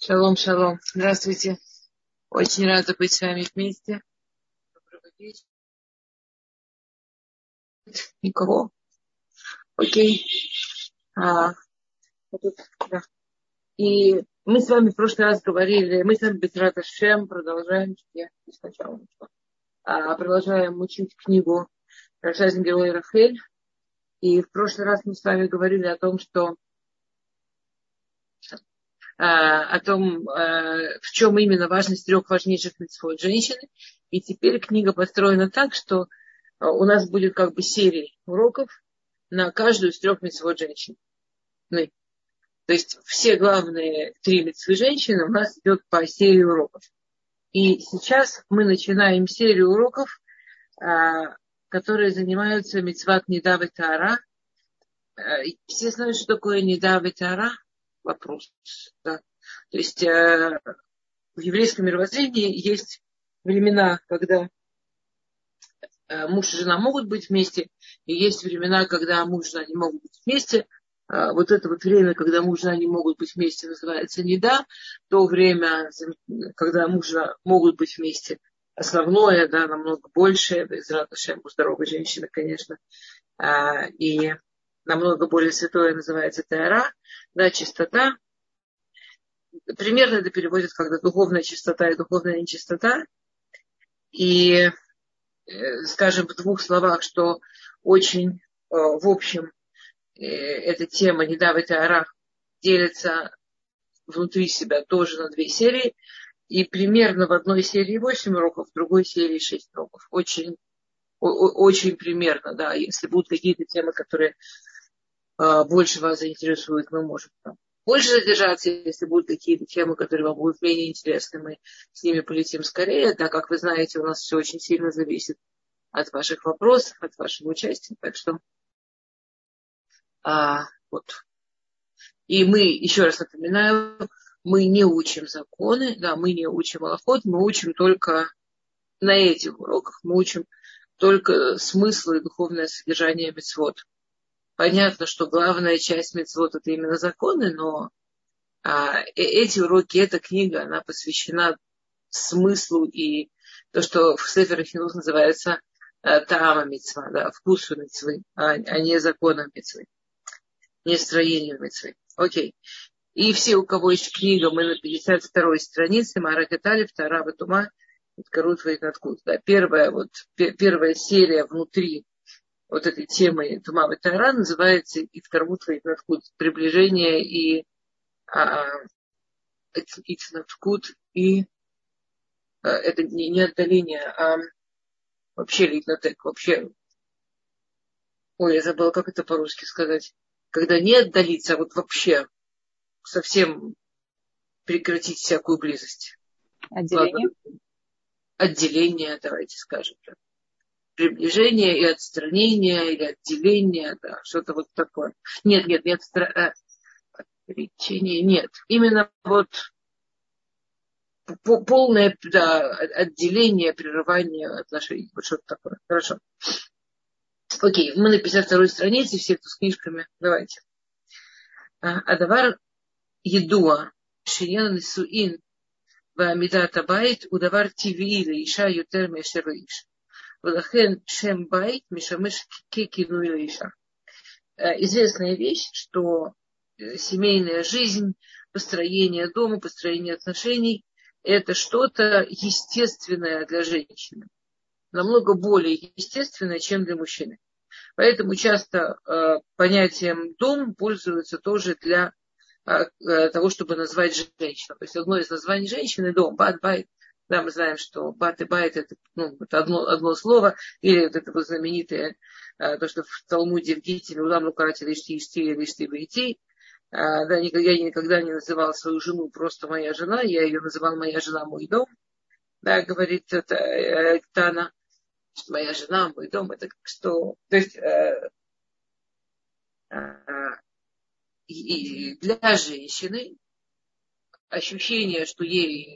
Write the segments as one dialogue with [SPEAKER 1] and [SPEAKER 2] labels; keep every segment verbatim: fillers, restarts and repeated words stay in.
[SPEAKER 1] Шалом, шалом. Здравствуйте. Очень рада быть с вами вместе. Доброго вечера. Никого? Окей. А, вот тут, да. И мы с вами в прошлый раз говорили, мы с вами Бетрат Ашем продолжаем, я сначала начала, а, продолжаем учить книгу «Рашазин Герой Рахель». И в прошлый раз мы с вами говорили о том, что о том, в чем именно важность трех важнейших мицвот женщины. И теперь книга построена так, что у нас будет как бы серия уроков на каждую из трех мицвот женщин. То есть все главные три мицвы женщины у нас идет по серии уроков. И сейчас мы начинаем серию уроков, которые занимаются мицват Нида ве Таара. Все знают, что такое Нида ве Таара? Вопрос. Да. То есть э, в еврейском мировоззрении есть времена, когда э, муж и жена могут быть вместе, и есть времена, когда муж и жена не могут быть вместе. Э, вот это вот время, когда муж и жена не могут быть вместе, называется неда. То время, когда муж и жена могут быть вместе, основное, да, намного больше, Безрат Ашем, здоровая женщина, конечно, э, и намного более святое называется Таара, да, чистота. Примерно это переводит как духовная чистота и духовная нечистота. И э, скажем в двух словах, что очень э, в общем э, эта тема Нида ве Таара делится внутри себя тоже на две серии. И примерно в одной серии восемь уроков, в другой серии шесть уроков. Очень, о, очень примерно, да. Если будут какие-то темы, которые э, больше вас заинтересуют, мы можем там больше задержаться, если будут какие-то темы, которые вам будут менее интересны, мы с ними полетим скорее, так как вы знаете, у нас все очень сильно зависит от ваших вопросов, от вашего участия, так что а, вот. И мы, еще раз напоминаю, мы не учим законы, да, мы не учим алахот, мы учим только на этих уроках, мы учим только смысл и духовное содержание мицвот. Понятно, что главная часть мицвот это именно законы, но а, эти уроки, эта книга, она посвящена смыслу и то, что в Сефер Хинух называется а, таама мицва, да, вкусу мицвы, а, а не законам мицвы, не строению мицвы. Окей. И все, у кого есть книга, мы на пятьдесят второй странице, Маракетали, вторая Тума, Карут Вейнаткут. Да, первая, вот, первая серия внутри вот этой темы Тума ве Таара называется Иткарут Вейнаткут, приближение и Ицнаткут, и а, это не, не отдаление, а вообще литнотек, вообще, ой, я забыла, как это по-русски сказать, когда не отдалиться, а вот вообще совсем прекратить всякую близость.
[SPEAKER 2] Отделение?
[SPEAKER 1] Ладно. Отделение, давайте скажем. Да. Приближение и отстранение, или отделение, да, что-то вот такое. Нет, нет, нет, отстра... отречение, нет. Именно вот полное, да, отделение, прерывание отношений. Вот что-то такое. Хорошо. Окей, мы на пятьдесят второй странице, все, кто с книжками. Давайте. Адавар едуа, шиньян нисуин, ועמידת הבית הוא דבר טבעי לאישה יותר מאשר לאיש. ולכן שם בית משמש ככינוי לאישה. Известная вещь, что семейная жизнь, построение дома, построение отношений – это что-то естественное для женщины. Намного более естественное, чем для мужчины. Поэтому часто э, понятием «дом» пользуются тоже для того, чтобы назвать женщину. То есть одно из названий женщины – дом, бат, байт. Да, мы знаем, что бат и байт – это, ну, это одно, одно слово. Или вот это вот знаменитое, то, что в Талмуде, в Гите, Улам Лукарати, Лишти, Ишти, Лишти, Бейти. Да, я никогда не называл свою жену просто моя жена, я ее называл моя жена, мой дом. Да, говорит это, Тана, что моя жена, мой дом, это что... То есть... И для женщины ощущение, что ей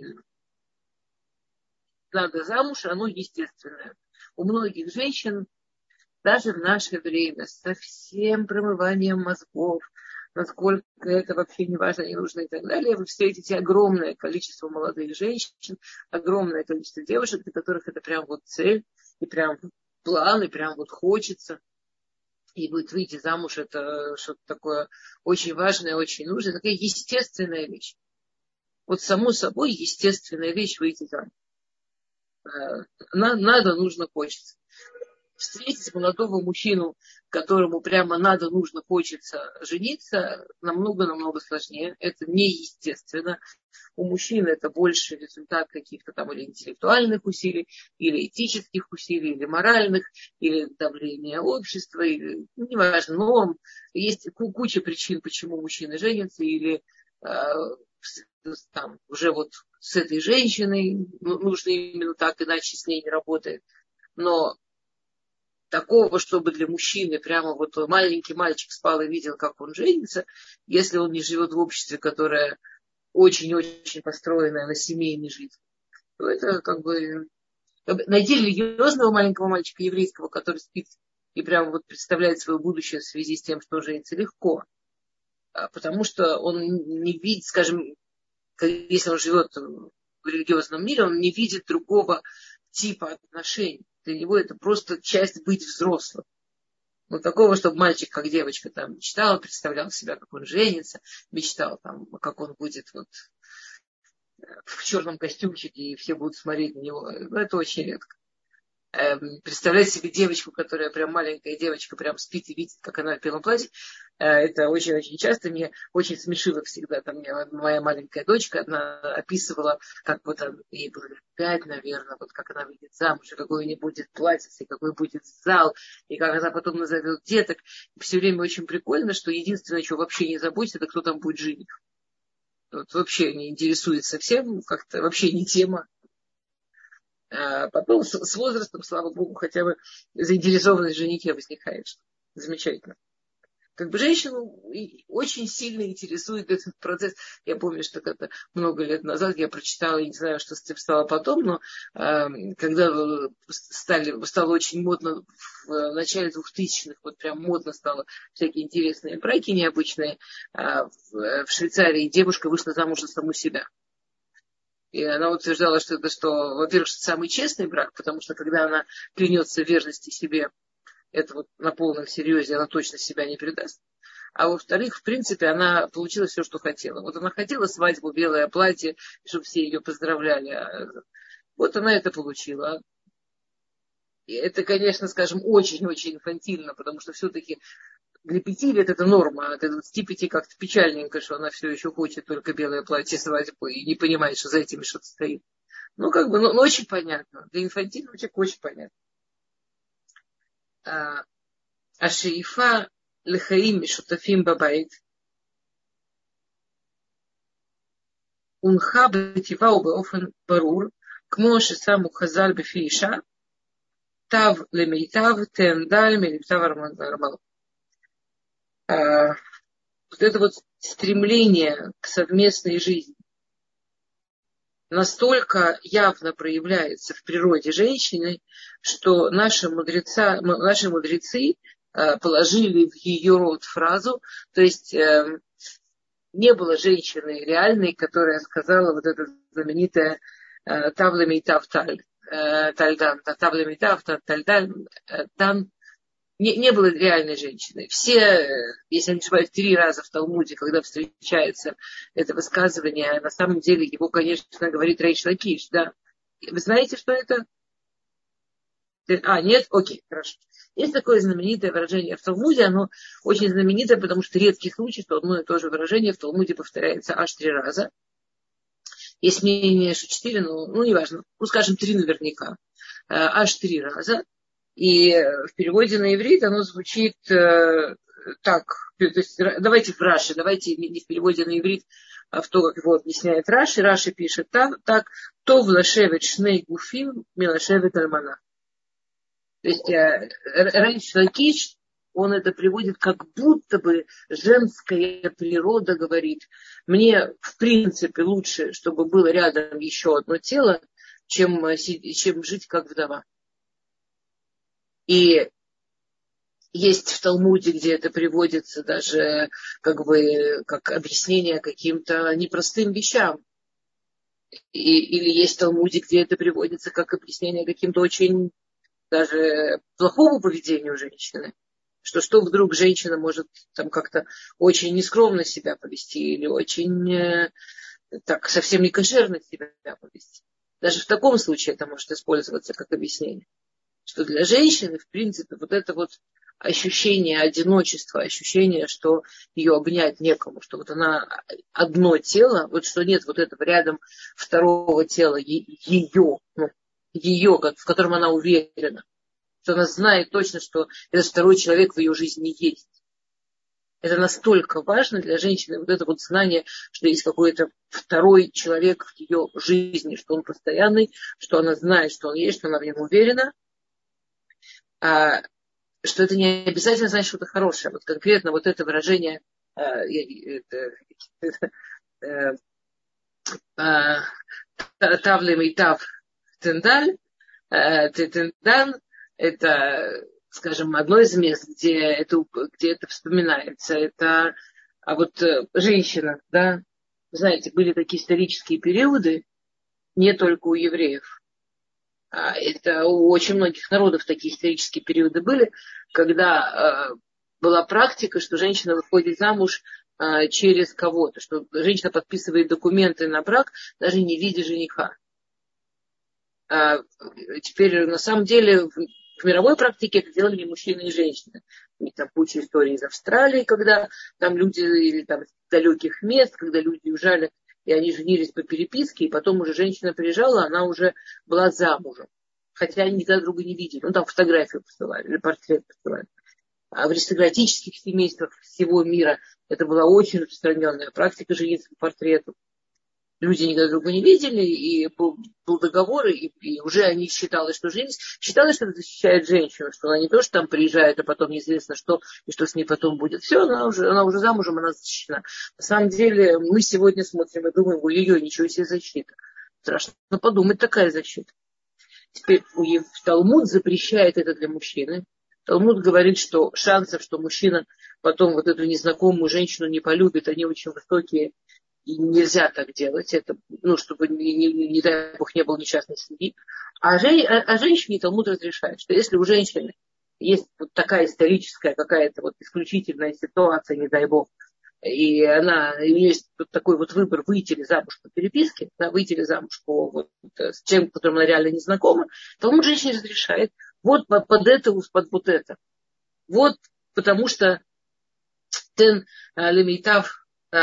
[SPEAKER 1] надо замуж, оно естественное. У многих женщин, даже в наше время, со всем промыванием мозгов, насколько это вообще не важно, не нужно и так далее, вы встретите огромное количество молодых женщин, огромное количество девушек, для которых это прям вот цель, и прям план, и прям вот хочется. И будет выйти замуж, это что-то такое очень важное, очень нужное, такая естественная вещь. Вот само собой естественная вещь выйти замуж. Надо, нужно, хочется. Встретить молодого мужчину, которому прямо надо, нужно, хочется жениться, намного-намного сложнее. Это неестественно. У мужчин это больше результат каких-то там или интеллектуальных усилий, или этических усилий, или моральных, или давления общества, или, ну, неважно, норм. Есть куча причин, почему мужчины женятся, или э, там, уже вот с этой женщиной нужно именно так, иначе с ней не работает. Но такого, чтобы для мужчины прямо вот маленький мальчик спал и видел, как он женится, если он не живет в обществе, которое очень-очень построенное на семейной жизни, то это как бы... Найти религиозного маленького мальчика еврейского, который спит и прямо вот представляет свое будущее в связи с тем, что женится, легко. Потому что он не видит, скажем, если он живет в религиозном мире, он не видит другого типа отношений. Для него это просто часть быть взрослым. Вот такого, чтобы мальчик, как девочка, там мечтал, представлял себя, как он женится, мечтал, там, как он будет вот в черном костюмчике, и все будут смотреть на него. Но это очень редко. Эм, представлять себе девочку, которая прям маленькая девочка, прям спит и видит, как она в белом платье, э, это очень-очень часто. Меня очень смешило всегда. Там моя маленькая дочка, она описывала, как вот она, ей было пять, наверное, вот как она выйдет замуж, и какой у нее будет платье, и какой будет зал, и как она потом назовет деток. И все время очень прикольно, что единственное, что вообще не заботится, это кто там будет жених. Вот вообще не интересует совсем, как-то вообще не тема. А потом с, с возрастом, слава богу, хотя бы заинтересованность в женихе возникает. Замечательно. Как бы женщину очень сильно интересует этот процесс. Я помню, что как-то много лет назад я прочитала, я не знаю, что стало потом, но э, когда стали, стало очень модно в начале двухтысячных, вот прям модно стало всякие интересные браки необычные, э, в, в Швейцарии девушка вышла замуж за саму себя. И она утверждала, что это, что, во-первых, что самый честный брак, потому что когда она клянется в верности себе, это вот на полном серьезе, она точно себя не предаст. А во-вторых, в принципе, она получила все, что хотела. Вот она хотела свадьбу, белое платье, чтобы все ее поздравляли. Вот она это получила. И это, конечно, скажем, очень-очень инфантильно, потому что все-таки для пяти лет это норма, а для двадцати пяти как-то печальненько, что она все еще хочет только белое платье, свадьбу и не понимает, что за этим что-то стоит. Ну, как бы, ну, ну очень понятно. Для инфантильного человека очень понятно. А, ашеифа лехаим шутафим бабайт унха бетива убеофен барур кмо шесаму хазаль бефи иша тав лемейтав тендаль мелитав армал. Вот это вот стремление к совместной жизни настолько явно проявляется в природе женщины, что наши, мудреца, наши мудрецы положили в ее род фразу, то есть не было женщины реальной, которая сказала вот это знаменитое «Тавлами тав таль», «Тальдан», «Тавлами тав тальдан», «Дан». Не, не было реальной женщины. Все, если я не ошибаюсь, три раза в Талмуде, когда встречается это высказывание, на самом деле его, конечно, говорит Рейш Лакиш, да. Вы знаете, что это? А, нет? Окей, хорошо. Есть такое знаменитое выражение в Талмуде, оно очень знаменитое, потому что редкий случай, что одно и то же выражение в Талмуде повторяется аж три раза. Есть мнение, что четыре, но ну, неважно, ну, скажем, три наверняка. Аж три раза. И в переводе на иврит оно звучит э, так. То есть, давайте в Раши, давайте не в переводе на иврит, а в то, как его объясняет Раши. Раши пишет так, так то влашевет шней гуфим милашевет альмана. То есть э, Рейш Лакиш, он это приводит, как будто бы женская природа говорит, мне в принципе лучше, чтобы было рядом еще одно тело, чем, чем жить как вдова. И Есть в Талмуде, где это приводится даже как бы как объяснение каким-то непростым вещам. И, или есть в Талмуде, где это приводится как объяснение каким-то очень даже плохому поведению женщины. Что что вдруг женщина может там как-то очень нескромно себя повести или очень э, так совсем не кошерно себя повести. Даже в таком случае это может использоваться как объяснение. Что для женщины, в принципе, вот это вот ощущение одиночества, ощущение, что ее обнять некому, что вот она одно тело, вот что нет вот этого рядом второго тела, ее, ну, ее, в котором она уверена, что она знает точно, что этот второй человек в ее жизни есть. Это настолько важно для женщины, вот это вот знание, что есть какой-то второй человек в ее жизни, что он постоянный, что она знает, что он есть, что она в нем уверена, а, что это не обязательно значит что-то хорошее. Вот конкретно вот это выражение а, это, это, а, тавлем и тав тендаль, тендан, это, скажем, одно из мест, где это, где это вспоминается. Это, а вот женщина, да, знаете, были такие исторические периоды, не только у евреев. А это у очень многих народов такие исторические периоды были, когда э, была практика, что женщина выходит замуж э, через кого-то, что женщина подписывает документы на брак, даже не видя жениха. А теперь, на самом деле, в, в мировой практике это делали и мужчины, и женщины. И там куча историй из Австралии, когда там люди, или там из далеких мест, когда люди уезжали, и они женились по переписке, и потом уже женщина приезжала, она уже была замужем. Хотя они никогда друга не видели. Ну, там фотографию посылали, или портрет посылали. А в аристократических семействах всего мира это была очень распространенная практика жениться по портрету. Люди никогда друга не видели, и был, был договор, и, и уже они считалось, что женись, считалось, что это защищает женщину, что она не то, что там приезжает, а потом неизвестно что, и что с ней потом будет. Все, она уже, она уже замужем, она защищена. На самом деле, мы сегодня смотрим и думаем, ой-ой-ой, ничего себе защита. Страшно подумать, такая защита. Теперь Талмуд запрещает это для мужчины. Талмуд говорит, что шансов, что мужчина потом вот эту незнакомую женщину не полюбит, они очень высокие. И нельзя так делать, это, ну, чтобы, не, не, не дай бог, не было несчастной семьи. А, жен, а, а женщине Талмуд разрешает, что если у женщины есть вот такая историческая какая-то вот исключительная ситуация, не дай бог, и она, у нее есть вот такой вот выбор, выйти ли замуж по переписке, да, выйти ли замуж по, вот, с человеком, с которым она реально не знакома, Талмуд женщине разрешает вот под, под это, под вот это. Вот потому что тен лемитав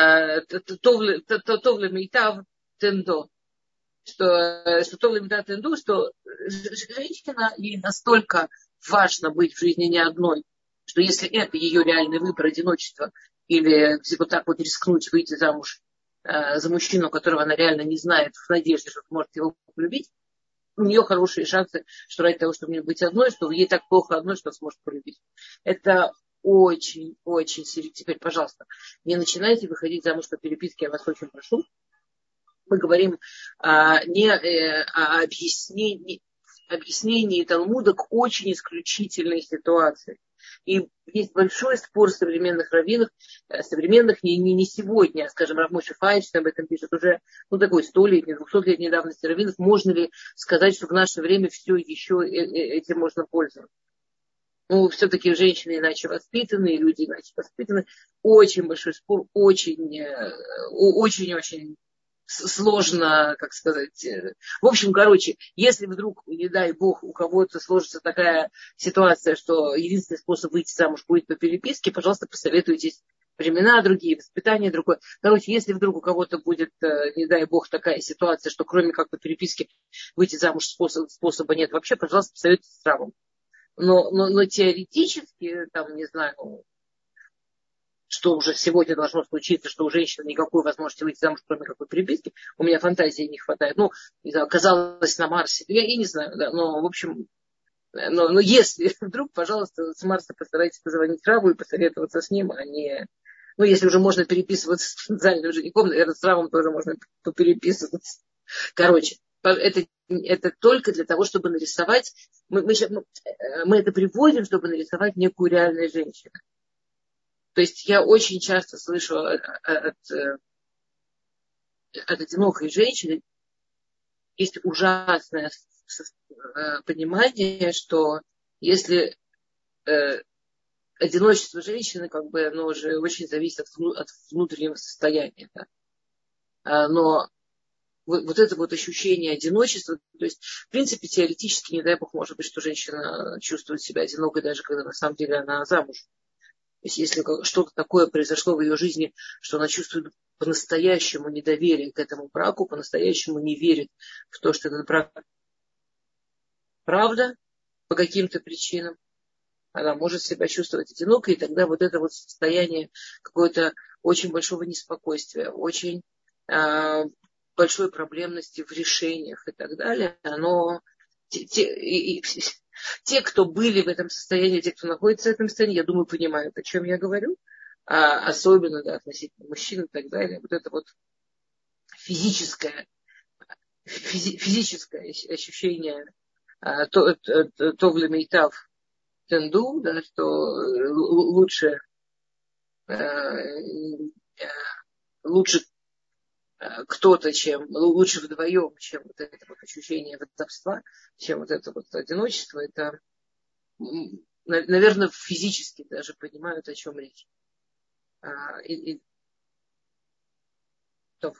[SPEAKER 1] Товле Мейтав Тендо, что, что Товле Мейтав Тендо, что женщина, ей настолько важно быть в жизни не одной, что если это ее реальный выбор, одиночество, или вот так вот рискнуть выйти замуж э, за мужчину, которого она реально не знает, в надежде, что сможет его полюбить, у нее хорошие шансы, что ради того, чтобы быть одной, что ей так плохо одной, что сможет полюбить. Это очень, очень серьезно. Теперь, пожалуйста, не начинайте выходить замуж по переписке, я вас очень прошу. Мы говорим а, не э, о объяснении, объяснении Талмуда к очень исключительной ситуации. И есть большой спор современных раввинов, современных не, не, не сегодня, скажем, Рав Моше Файнштейн об этом пишет уже, ну, такой столетний, двухсотлетней давности раввинов. Можно ли сказать, что в наше время все еще этим можно пользоваться? Ну, все-таки женщины иначе воспитаны, люди иначе воспитаны. Очень большой спор, очень-очень сложно, как сказать. В общем, короче, если вдруг, не дай бог, у кого-то сложится такая ситуация, что единственный способ выйти замуж будет по переписке, пожалуйста, посоветуйтесь. Времена другие, воспитание другое. Короче, если вдруг у кого-то будет, не дай бог, такая ситуация, что кроме как по переписке выйти замуж способ, способа нет вообще, пожалуйста, посоветуйтесь с Равом. Но, но, но теоретически, там, не знаю, что уже сегодня должно случиться, что у женщины никакой возможности выйти замуж, кроме какой переписки, у меня фантазии не хватает. Ну, не знаю, оказалось на Марсе, я и не знаю, да, но, в общем, но, но если вдруг, пожалуйста, с Марса постарайтесь позвонить Раву и посоветоваться с ним, а не... Ну, если уже можно переписываться с потенциальным женихом, наверное, с Равом тоже можно попереписываться. Короче, это это только для того, чтобы нарисовать, мы, мы, мы, мы это приводим, чтобы нарисовать некую реальную женщину. То есть я очень часто слышу от, от, от одинокой женщины, есть ужасное понимание, что если э, одиночество женщины, как бы, оно уже очень зависит от, от внутреннего состояния. Да? А, но вот, вот это вот ощущение одиночества, то есть, в принципе, теоретически, не дай бог, может быть, что женщина чувствует себя одинокой, даже когда на самом деле она замуж. То есть, если что-то такое произошло в ее жизни, что она чувствует по-настоящему недоверие к этому браку, по-настоящему не верит в то, что этот брак правда, по каким-то причинам, она может себя чувствовать одинокой, и тогда вот это вот состояние какого-то очень большого неспокойствия, очень э, большой проблемности в решениях и так далее, оно... Те, те, и, и, те, кто были в этом состоянии, те, кто находится в этом состоянии, я думаю, понимают, о чем я говорю, а особенно да, относительно мужчин и так далее. Вот это вот физическое, физи, физическое ощущение а, то, то, то, то в лимитав тенду, да, что лучше, лучше кто-то, чем лучше вдвоем, чем вот это вот ощущение вдовства, чем вот это вот одиночество, это, наверное, физически даже понимают, о чем речь. И, и, то,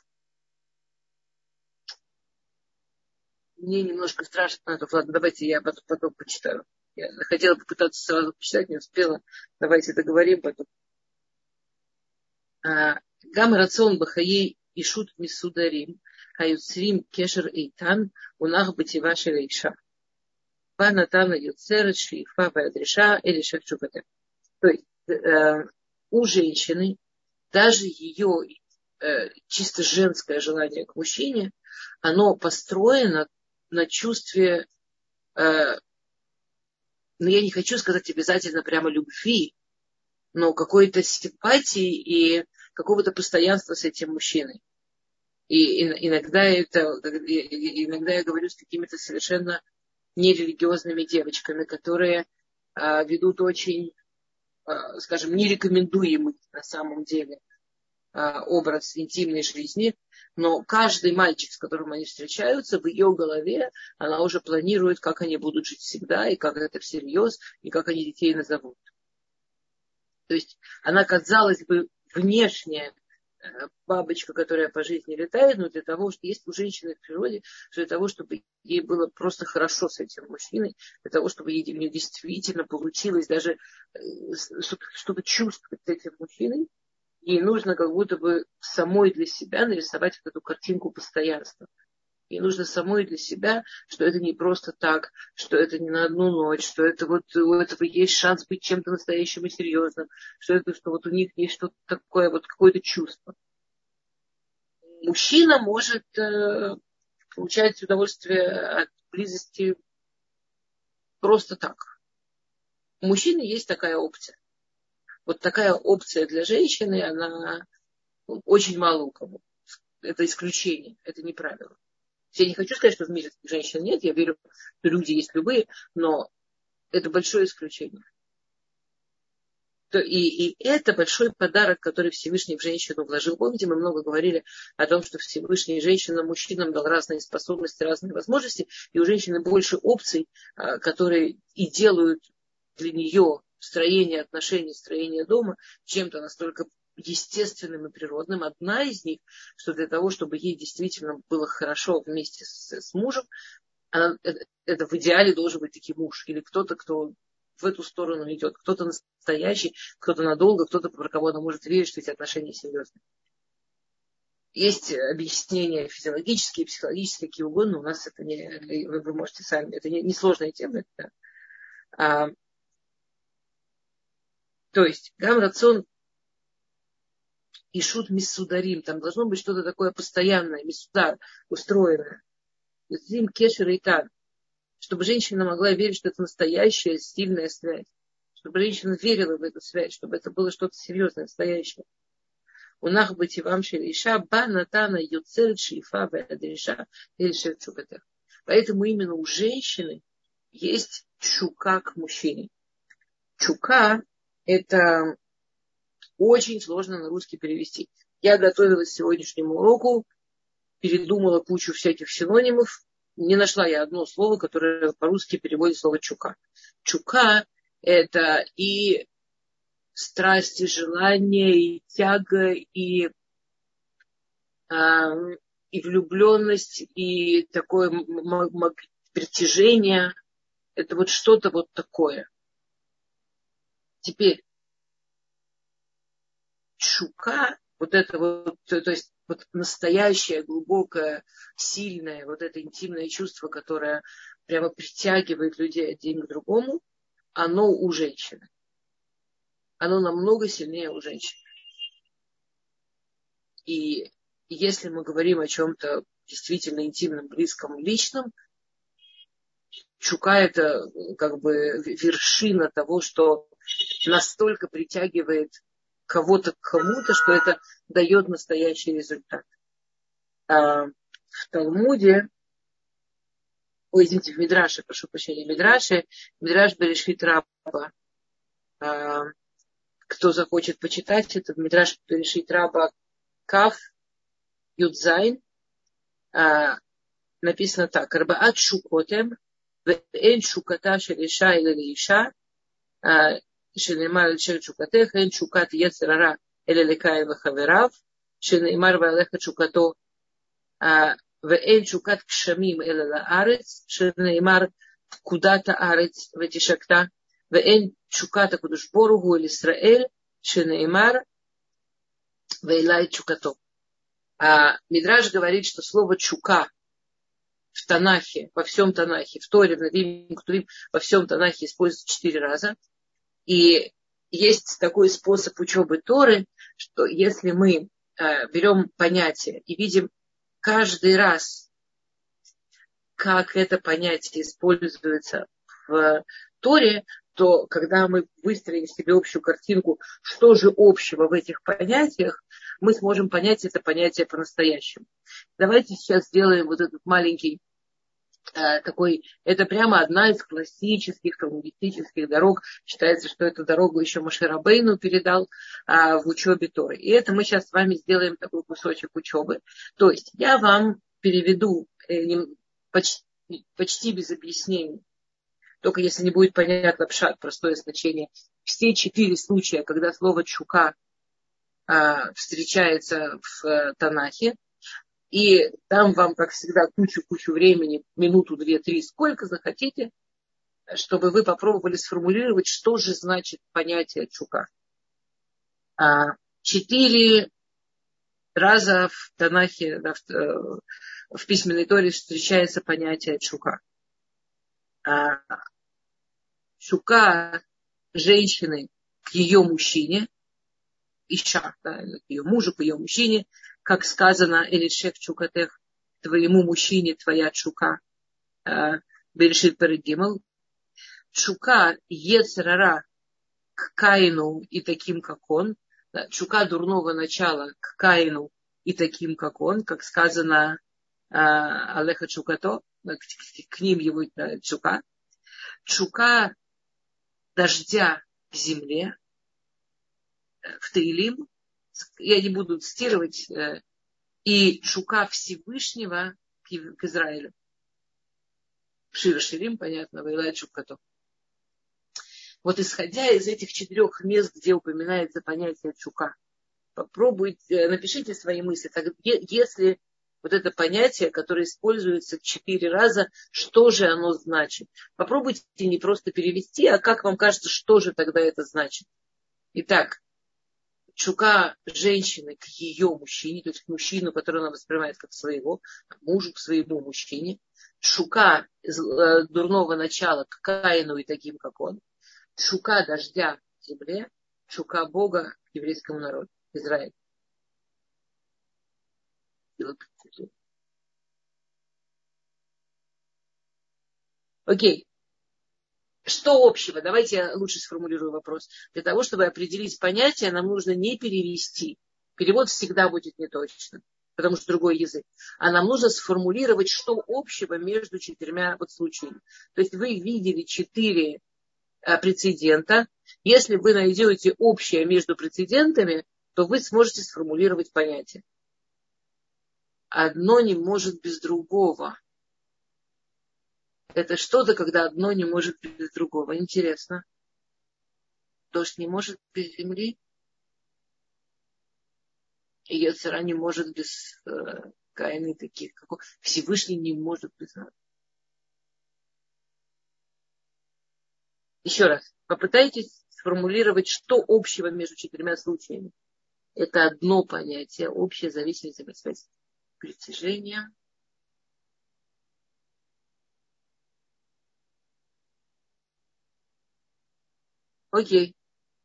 [SPEAKER 1] мне немножко страшно, то, ладно, давайте я потом, потом почитаю. Я хотела попытаться сразу почитать, не успела. Давайте договорим потом. Гам рацион бахаей и шут мисударим, хаюцрим кешер эйтан, унах батива шелейша. Ба натана юцерет шиифа ваядриша или шевчупате. То есть э, у женщины даже ее э, чисто женское желание к мужчине, оно построено на чувстве, э, ну я не хочу сказать обязательно прямо любви, но какой-то симпатии и какого-то постоянства с этим мужчиной. И иногда это, иногда я говорю с какими-то совершенно нерелигиозными девочками, которые а, ведут очень, а, скажем, нерекомендуемый на самом деле а, образ интимной жизни, но каждый мальчик, с которым они встречаются, в ее голове она уже планирует, как они будут жить всегда, и как это всерьез, и как они детей назовут. То есть она, казалось бы, внешняя бабочка, которая по жизни летает, но для того, что есть у женщины в природе, для того, чтобы ей было просто хорошо с этим мужчиной, для того, чтобы ей действительно получилось даже, чтобы чувствовать с этим мужчиной, ей нужно как будто бы самой для себя нарисовать вот эту картинку постоянства. Ей нужно самой для себя, что это не просто так, что это не на одну ночь, что это вот у этого есть шанс быть чем-то настоящим и серьезным, что это, что вот у них есть что-то такое, вот какое-то чувство. Мужчина может э, получать удовольствие от близости просто так. У мужчины есть такая опция. Вот такая опция для женщины, она очень мало у кого. Это исключение, это не правило. Я не хочу сказать, что в мире женщин нет, я верю, что люди есть любые, но это большое исключение. И, и это большой подарок, который Всевышний в женщину вложил. Помните, мы много говорили о том, что Всевышний женщинам, мужчинам дал разные способности, разные возможности, и у женщины больше опций, которые и делают для нее строение отношений, строение дома чем-то настолько естественным и природным. Одна из них, что для того, чтобы ей действительно было хорошо вместе с, с мужем, она, это, это в идеале должен быть таки муж или кто-то, кто в эту сторону идет. Кто-то настоящий, кто-то надолго, кто-то, про кого она может верить, что эти отношения серьезные. Есть объяснения физиологические, психологические, какие угодно. У нас это не... Вы, вы можете сами... Это не, не сложная тема. Это, а, то есть, гам рацион и шут миссударим. Там должно быть что-то такое постоянное, миссудар, устроенное. Зим кешер и тан. Чтобы женщина могла верить, что это настоящая сильная связь. Чтобы женщина верила в эту связь, чтобы это было что-то серьезное, настоящее. Унах бати вам шелиша ба натана юцерет шиифа веадриша или шевчупетех. Поэтому именно у женщины есть чука к мужчине. Чука – это очень сложно на русский перевести. Я готовилась к сегодняшнему уроку, передумала кучу всяких синонимов. Не нашла я одно слово, которое по-русски переводит слово чука. Чука – это и страсть, и желание, и тяга, и, э, и влюбленность, и такое притяжение. Это вот что-то вот такое. Теперь чука, вот это вот, то есть вот настоящее, глубокое, сильное, вот это интимное чувство, которое прямо притягивает людей один к другому, оно у женщины. Оно намного сильнее у женщин. И если мы говорим о чем-то действительно интимном, близком, личном, чука – это как бы вершина того, что настолько притягивает кого-то к кому-то, что это дает настоящий результат. А в Талмуде, ой, извините, в Мидраше, прошу прощения, в Мидраше, Мидраш Берешит Раба, а, кто захочет почитать этот Мидраш Берешит Раба Кав Юдзайн, а, написано так: Арбаат шукотем, вээн шуката шелиша или лиша, שנאמר אשר תשוקתך, אין תשוקת יצר הרע אלא לקין וחבריו, שנאמר ועליך תשוקתו, ואין תשוקת גשמים אלא לארץ, שנאמר פקודת הארץ ותשקתה, ואין תשוקת הקדוש ברוך הוא אל ישראל, שנאמר ואלי תשוקתו. Мидраш говорит, что слово чука в Танахе, во всем Танахе, в Торе, в Навим, во всем Танахе используется четыре раза. И есть такой способ учебы Торы, что если мы э, берем понятие и видим каждый раз, как это понятие используется в Торе, то когда мы выстроим себе общую картинку, что же общего в этих понятиях, мы сможем понять это понятие по-настоящему. Давайте сейчас сделаем вот этот маленький такой, это прямо одна из классических талмудических дорог. Считается, что эту дорогу еще Моше Рабейну передал а, в учебе Торы. И это мы сейчас с вами сделаем такой кусочек учебы. То есть я вам переведу э, почти, почти без объяснений, только если не будет понятно пшат, простое значение, все четыре случая, когда слово чука а, встречается в а, Танахе. И дам вам, как всегда, кучу-кучу времени, минуту, две, три, сколько захотите, чтобы вы попробовали сформулировать, что же значит понятие чука. Четыре раза в Танахе, да, в, в письменной Торе встречается понятие чука. Чука женщины к ее мужчине, иша, да, к ее мужу, к ее мужчине, как сказано, Элишек чукатех, твоему мужчине твоя чука, Берешит перед Гимел. Чука йецер ара к Каину и таким, как он. Чука дурного начала к Каину и таким, как он, как сказано Алеха чукато, к ним его чука. Чука дождя в земле, в Таилим, я не буду цитировать, и чука Всевышнего к Израилю. Шира Ширим, понятно, Вайлай Чукато. Вот исходя из этих четырех мест, где упоминается понятие чука, попробуйте, напишите свои мысли. Так, если вот это понятие, которое используется четыре раза, что же оно значит? Попробуйте не просто перевести, а как вам кажется, что же тогда это значит? Итак, чука женщины к ее мужчине, то есть к мужчину, которого она воспринимает как своего, к мужу, к своему мужчине. Чука дурного начала к Каину и таким, как он. Чука дождя в земле. Чука Бога к еврейскому народу, Израиль. Окей. Что общего? Давайте я лучше сформулирую вопрос. Для того, чтобы определить понятие, нам нужно не перевести. Перевод всегда будет неточным. потому что другой язык, а нам нужно сформулировать, что общего между четырьмя вот случаями. То есть вы видели четыре а, прецедента. Если вы найдете общее между прецедентами, то вы сможете сформулировать понятие. Одно не может без другого. Это что-то, когда одно не может без другого. Интересно. Дождь не может без земли. И Йецер Ара не может без э, Каина таких. Как Всевышний не может без нас. Еще раз. Попытайтесь сформулировать, что общего между четырьмя случаями. Это одно понятие. Общая зависимость, взаимосвязь, притяжения. Окей.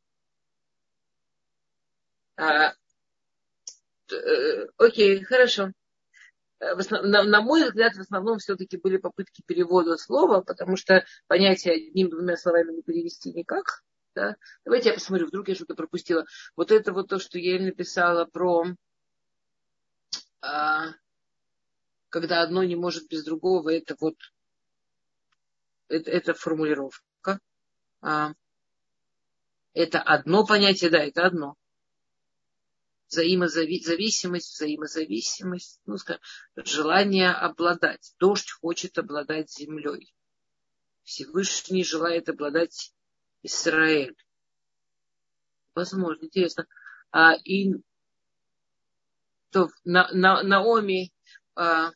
[SPEAKER 1] А, э, окей, хорошо. Основ, на, на мой взгляд, в основном все-таки были попытки перевода слова, потому что понятие одним-двумя словами не перевести никак. Да? Давайте я посмотрю, вдруг я что-то пропустила. Вот это вот то, что я написала про, а, когда одно не может без другого, это вот, это, это формулировка. А, это одно понятие, да, это одно. Взаимозависимость, взаимозависимость, ну, скажем, желание обладать. Дождь хочет обладать землей. Всевышний желает обладать Израиль. Возможно, интересно. А, и то, на, на, Наоми, а,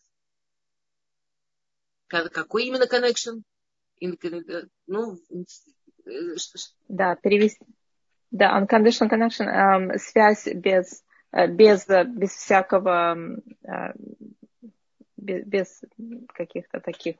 [SPEAKER 1] какой именно connection? Ну,
[SPEAKER 2] да, перевести. Да, unconditional connection, эм, связь без, без, без всякого, э, без, без каких-то таких,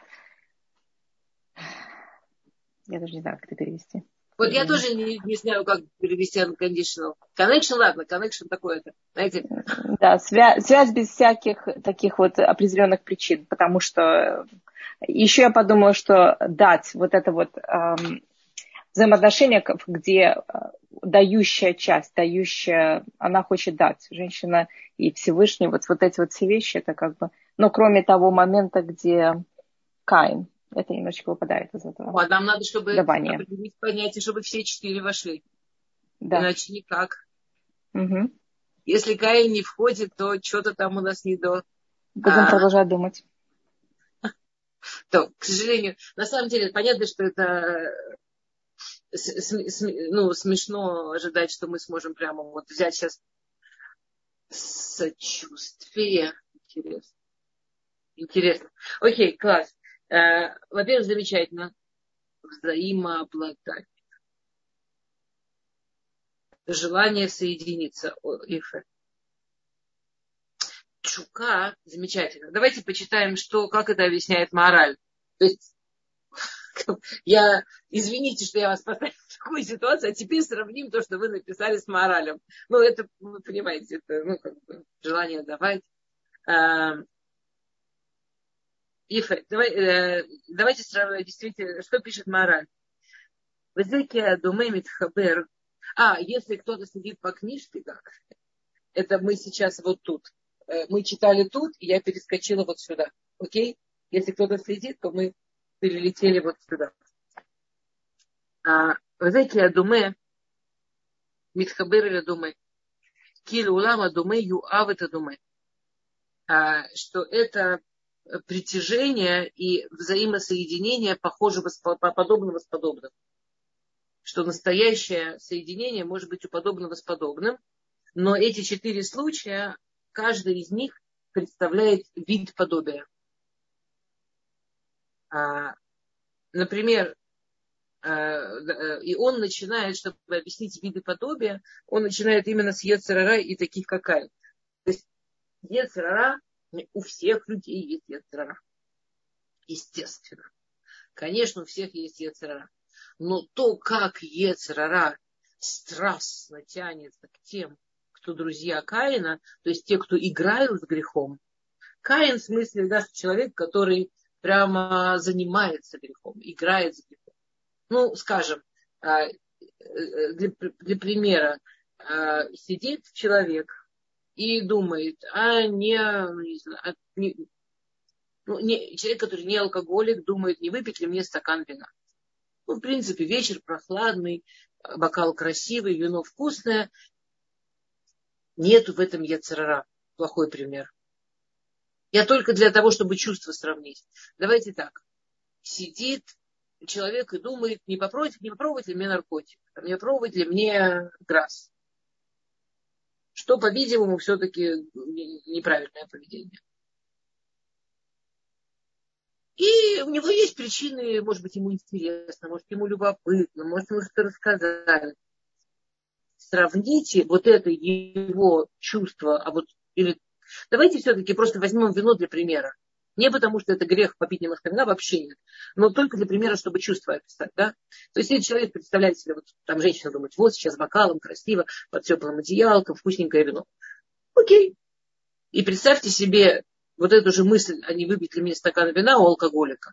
[SPEAKER 2] я даже не знаю, как это перевести.
[SPEAKER 1] Вот я тоже не, не знаю, как перевести unconditional. Connection, ладно, connection такое-то, знаете.
[SPEAKER 2] Да, связь, связь без всяких таких вот определенных причин, потому что еще я подумала, что дать вот это вот эм, взаимоотношение, где дающая часть, дающая, она хочет дать. Женщина и Всевышний, вот, вот эти вот все вещи, это как бы, ну, кроме того момента, где Каин, это немножечко выпадает из этого.
[SPEAKER 1] А нам надо, чтобы
[SPEAKER 2] давания.
[SPEAKER 1] Определить понятие, чтобы все четыре вошли.
[SPEAKER 2] Да.
[SPEAKER 1] Иначе никак.
[SPEAKER 2] Угу.
[SPEAKER 1] Если Каин не входит, то что-то там у нас не до...
[SPEAKER 2] Будем а... продолжать думать.
[SPEAKER 1] То, к сожалению, на самом деле, понятно, что это ну, смешно ожидать, что мы сможем прямо вот взять сейчас сочувствие. Интересно. Интересно. Окей, класс. Во-первых, замечательно. Взаимообладание. Желание соединиться. Ифе. Чука. Замечательно. Давайте почитаем, что, как это объясняет мораль. То есть, я, извините, что я вас поставила в такую ситуацию, а теперь сравним то, что вы написали с моралем. Ну, это, вы понимаете, это ну, как бы, желание давать. Ифе, давай, э, давайте сравним, действительно, что пишет мораль. В языке думает хабер. А, если кто-то сидит по книжке, так, это мы сейчас вот тут. Мы читали тут, и я перескочила вот сюда. Окей? Если кто-то следит, то мы перелетели вот сюда. В языке адуме, митхабер или адуме, киль улам адуме, юав это адуме. Что это притяжение и взаимосоединение похожего, подобного с подобным. Что настоящее соединение может быть у подобного с подобным, но эти четыре случая, каждый из них представляет вид подобия. Например, и он начинает, чтобы объяснить виды подобия, он начинает именно с Йецер Ара и таких как Каин. То есть Йецер Ара, у всех людей есть Йецер Ара. Естественно. Конечно, у всех есть Йецер Ара. Но то, как Йецер Ара страстно тянется к тем, кто друзья Каина, то есть те, кто играют с грехом. Каин в смысле, да, человек, который прямо занимается грехом, играет с грехом. Ну, скажем, для, для примера, сидит человек и думает, а не, не знаю, а не, ну, не, человек, который не алкоголик, думает, не выпить ли мне стакан вина. Ну, в принципе, вечер прохладный, бокал красивый, вино вкусное. Нету в этом йецер ара. Плохой пример. Я только для того, чтобы чувства сравнить. Давайте так. Сидит человек и думает, не попробовать, не попробовать ли мне наркотик, не попробовать ли мне грасс. Что, по-видимому, все-таки неправильное поведение. И у него есть причины, может быть, ему интересно, может, ему любопытно, может, ему что-то рассказать. Сравните вот это его чувство, а вот, или давайте все-таки просто возьмем вино для примера. Не потому, что это грех попить немножко вина, вообще нет. Но только для примера, чтобы чувство описать. Да? То есть, если человек представляет себе, вот там женщина думает, вот сейчас бокалом, красиво, под теплым одеялком, вкусненькое вино. Окей. И представьте себе вот эту же мысль, а не выпить ли мне стакан вина у алкоголика.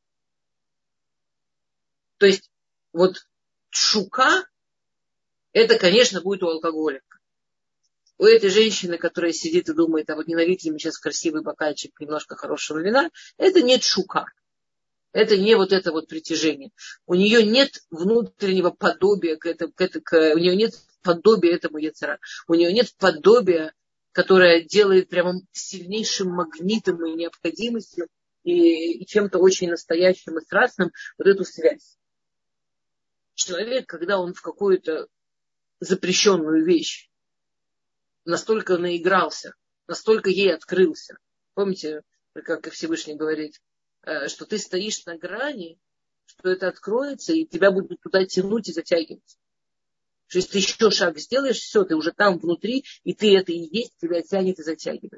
[SPEAKER 1] То есть, вот шука, это, конечно, будет у алкоголика. У этой женщины, которая сидит и думает, а вот не налить ли мне сейчас красивый бокальчик немножко хорошего вина, это не шука. Это не вот это вот притяжение. У нее нет внутреннего подобия к этому, к этому, к, у нее нет подобия этому йецер ара. У нее нет подобия, которое делает прямо сильнейшим магнитом и необходимостью и, и чем-то очень настоящим и страстным вот эту связь. Человек, когда он в какую-то запрещенную вещь настолько наигрался, настолько ей открылся. Помните, как Всевышний говорит, что ты стоишь на грани, что это откроется, и тебя будут туда тянуть и затягивать. Что если ты еще шаг сделаешь, все, ты уже там внутри, и ты это и есть, тебя тянет и затягивает.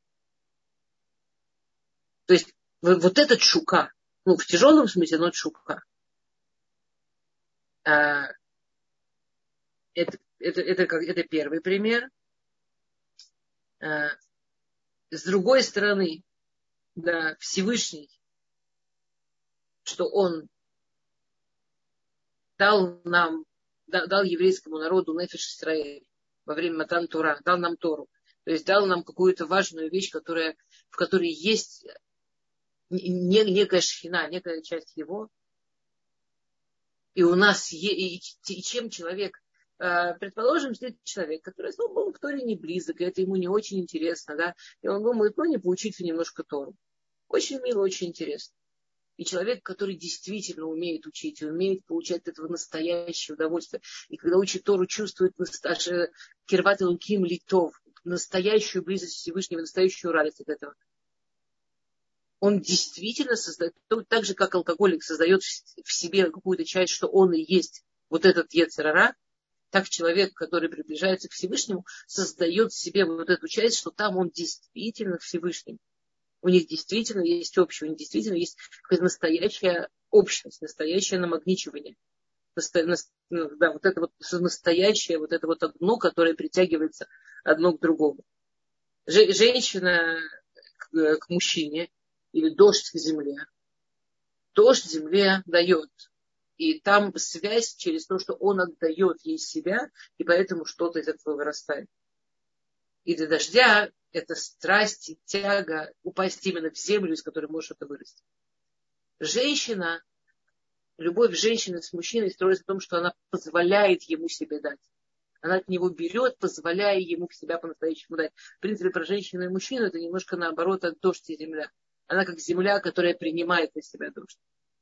[SPEAKER 1] То есть вот этот шука, ну, в тяжелом смысле, но это шука. Это, это, это, как, это первый пример. С другой стороны, да, Всевышний, что он дал нам, дал еврейскому народу нефеш Исраэль во время Матан Тора, дал нам Тору. То есть дал нам какую-то важную вещь, которая, в которой есть не, некая шхина, некая часть его. И у нас, и, и, и чем человек, предположим, что это человек, который, ну, был к Торе не близок, и это ему не очень интересно, да, и он думает, ну, не поучиться немножко Тору. Очень мило, очень интересно. И человек, который действительно умеет учить, и умеет получать от этого настоящее удовольствие. И когда учит Тору, чувствует кирват элоким литов, настоящую близость Всевышнего, настоящую радость от этого. Он действительно создает, так же, как алкоголик создает в себе какую-то часть, что он и есть вот этот йецер ара, так человек, который приближается к Всевышнему, создает в себе вот эту часть, что там он действительно Всевышний. У них действительно есть общее, у них действительно есть какая-то настоящая общность, настоящее намагничивание. Насто... Да, вот это вот настоящее, вот это вот одно, которое притягивается одно к другому. Женщина к, к мужчине или дождь к земле. Дождь земле дает. И там связь через то, что он отдает ей себя, и поэтому что-то из этого вырастает. И для дождя это страсть и тяга упасть именно в землю, из которой может это вырасти. Женщина, любовь женщины с мужчиной строится в том, что она позволяет ему себе дать. Она от него берет, позволяя ему себя по-настоящему дать. В принципе, про женщину и мужчину это немножко наоборот от дождь и земля. Она как земля, которая принимает на себя дождь.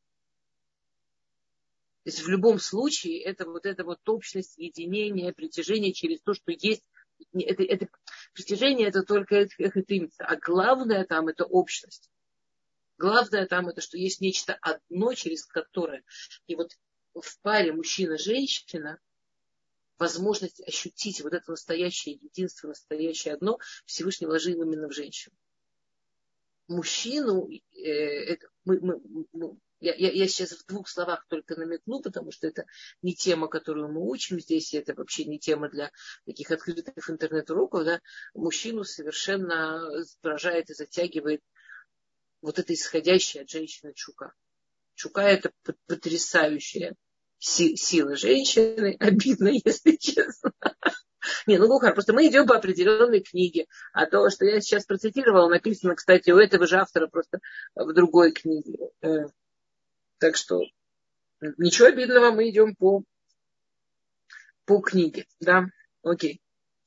[SPEAKER 1] То есть в любом случае это вот эта вот общность, единение, притяжение через то, что есть. Это, это, притяжение это только эхетимца, а главное там это общность. Главное там это, что есть нечто одно, через которое. И вот в паре мужчина-женщина возможность ощутить вот это настоящее единство, настоящее одно Всевышний вложил именно в женщину. Мужчину, э, это, мы, мы, мы, я, я, я сейчас в двух словах только намекну, потому что это не тема, которую мы учим здесь, это вообще не тема для таких открытых интернет-уроков. Да? Мужчину совершенно поражает и затягивает вот это исходящее от женщины чука. Чука это потрясающая си- сила женщины, обидно, если честно. Не, ну глухо, просто мы идем по определенной книге. А то, что я сейчас процитировала, написано, кстати, у этого же автора просто в другой книге. Так что ничего обидного, мы идем по, по книге. Да, окей.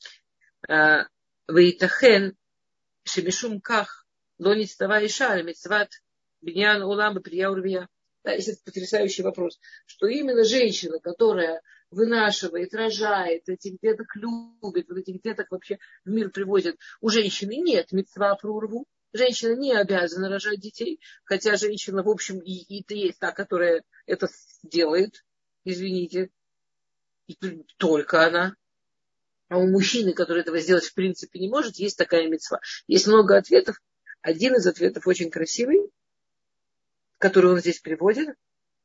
[SPEAKER 1] Вейтахен шемишум ках лонит става иша мецват биньян улам прия урвия. Да, это потрясающий вопрос. Что именно женщина, которая вынашивает, рожает, этих деток любит, вот этих деток вообще в мир привозит. У женщины нет мицва прурву. Женщина не обязана рожать детей, хотя женщина, в общем, и, и это есть та, которая это делает, извините, и только она. А у мужчины, который этого сделать в принципе не может, есть такая мицва. Есть много ответов. Один из ответов очень красивый, который он здесь приводит.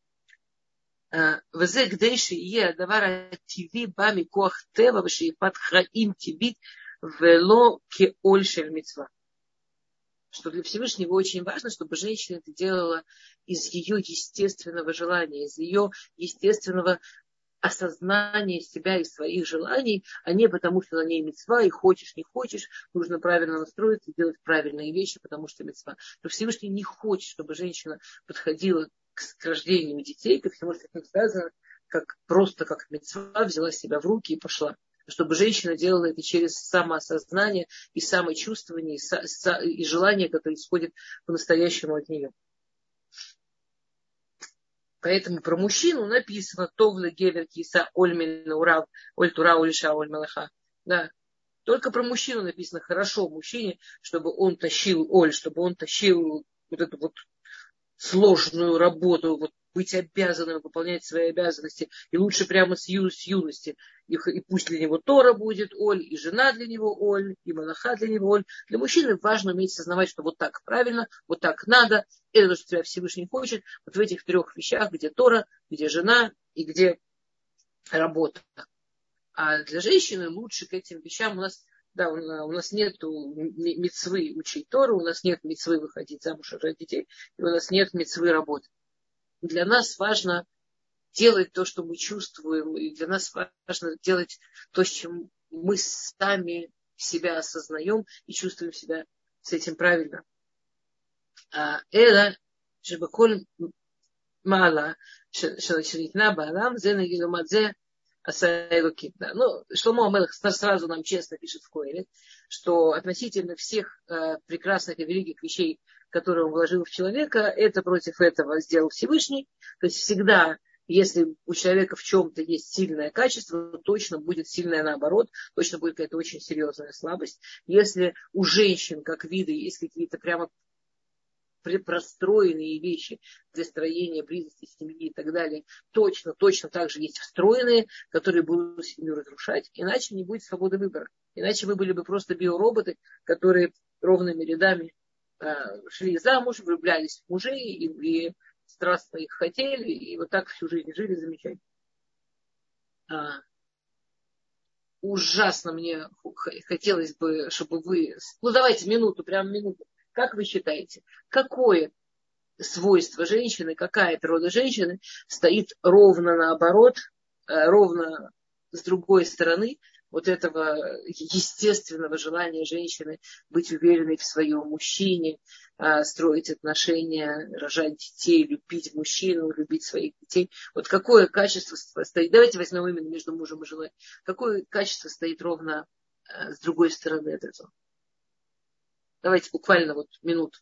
[SPEAKER 1] וזה כדי שיהיה הדבר הטבעי בא מכוח טבע ושאיפת חיים טבעית ולא כעול של מצווה. Что для Всевышнего очень важно, чтобы женщина это делала из ее естественного желания, из ее естественного осознания себя и своих желаний, а не потому, что на ней мицва, и хочешь, не хочешь, нужно правильно настроиться, делать правильные вещи, потому что мицва. Но Всевышний не хочет, чтобы женщина подходила к рождению детей, ко всему, что с ним связано, как просто как мицва, взяла себя в руки и пошла. Чтобы женщина делала это через самоосознание и самочувствование, и, со, со, и желание, которое исходит по-настоящему от нее. Поэтому про мужчину написано «Товле гевер киса ольмин урав, оль тура олиша оль малаха». Да. Только про мужчину написано «Хорошо мужчине, чтобы он тащил оль, чтобы он тащил вот эту вот сложную работу, вот быть обязанным выполнять свои обязанности, и лучше прямо с, ю, с юности. И, и пусть для него Тора будет Оль, и жена для него Оль, и малаха для него Оль. Для мужчины важно уметь сознавать, что вот так правильно, вот так надо, это то, что тебя Всевышний хочет, вот в этих трех вещах, где Тора, где жена и где работа. А для женщины лучше к этим вещам у нас, да, у нас нет мицвы учить Тору, у нас нет мицвы выходить замуж, рожать детей, и у нас нет мицвы работать. Для нас важно делать то, что мы чувствуем, и для нас важно делать то, с чем мы сами себя осознаем и чувствуем себя с этим правильно. Это שבכל מעלה שניתנה בעולם, זה נגיד לעומת זה עשה אלוקים. Ну, Шломо ה-Мелех сразу нам честно пишет в Коэлет, что относительно всех э, прекрасных и великих вещей, которые он вложил в человека, это против этого сделал Всевышний. То есть всегда, если у человека в чем-то есть сильное качество, то точно будет сильное наоборот, точно будет какая-то очень серьезная слабость. Если у женщин, как виды, есть какие-то прямо простроенные вещи для строения близости семьи и так далее, точно, точно так же есть встроенные, которые будут семью разрушать, иначе не будет свободы выбора. Иначе мы были бы просто биороботы, которые ровными рядами э, шли замуж, влюблялись в мужей и, и страстно их хотели, и вот так всю жизнь жили замечательно. А, ужасно мне хотелось бы, чтобы вы... Ну, давайте минуту, прям минуту. Как вы считаете, какое свойство женщины, какая природа женщины стоит ровно наоборот, ровно с другой стороны вот этого естественного желания женщины быть уверенной в своем мужчине, строить отношения, рожать детей, любить мужчину, любить своих детей. Вот какое качество стоит, давайте возьмем именно между мужем и женой, какое качество стоит ровно с другой стороны от этого? Давайте буквально вот минуту.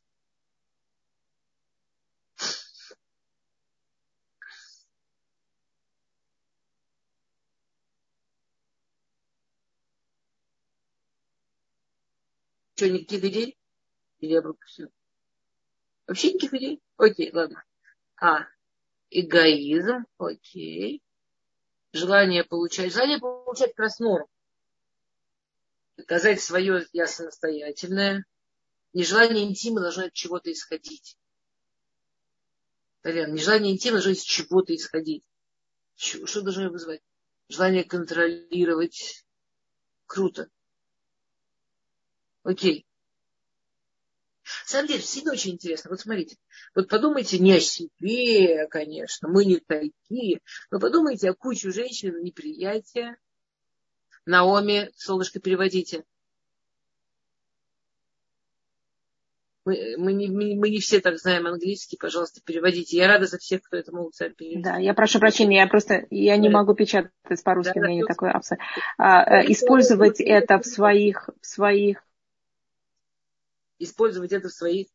[SPEAKER 1] Что, никаких идей? Или я пропустил? Вообще никаких идей? Окей, ладно. А, эгоизм, окей. Желание получать, желание получать как раз норм. Доказать свое я самостоятельное. Нежелание интима должно от чего-то исходить. Наверное, нежелание интима должно из чего-то исходить. Что, что должно вызвать? Желание контролировать. Круто. Окей. На самом деле, всегда очень интересно. Вот смотрите, вот подумайте не о себе, конечно, мы не такие, но подумайте о куче женщин неприятия, Наоми, солнышко, переводите. Мы, мы, не, мы не все так знаем английский, пожалуйста, переводите. Я рада за всех, кто это могут сами перевести.
[SPEAKER 2] Да, я прошу прощения, я просто я не
[SPEAKER 1] Да.
[SPEAKER 2] могу печатать по-русски,
[SPEAKER 1] Да,
[SPEAKER 2] у меня
[SPEAKER 1] да,
[SPEAKER 2] не такой абсолют. А, использовать это в своих, в своих.
[SPEAKER 1] Использовать это в своих.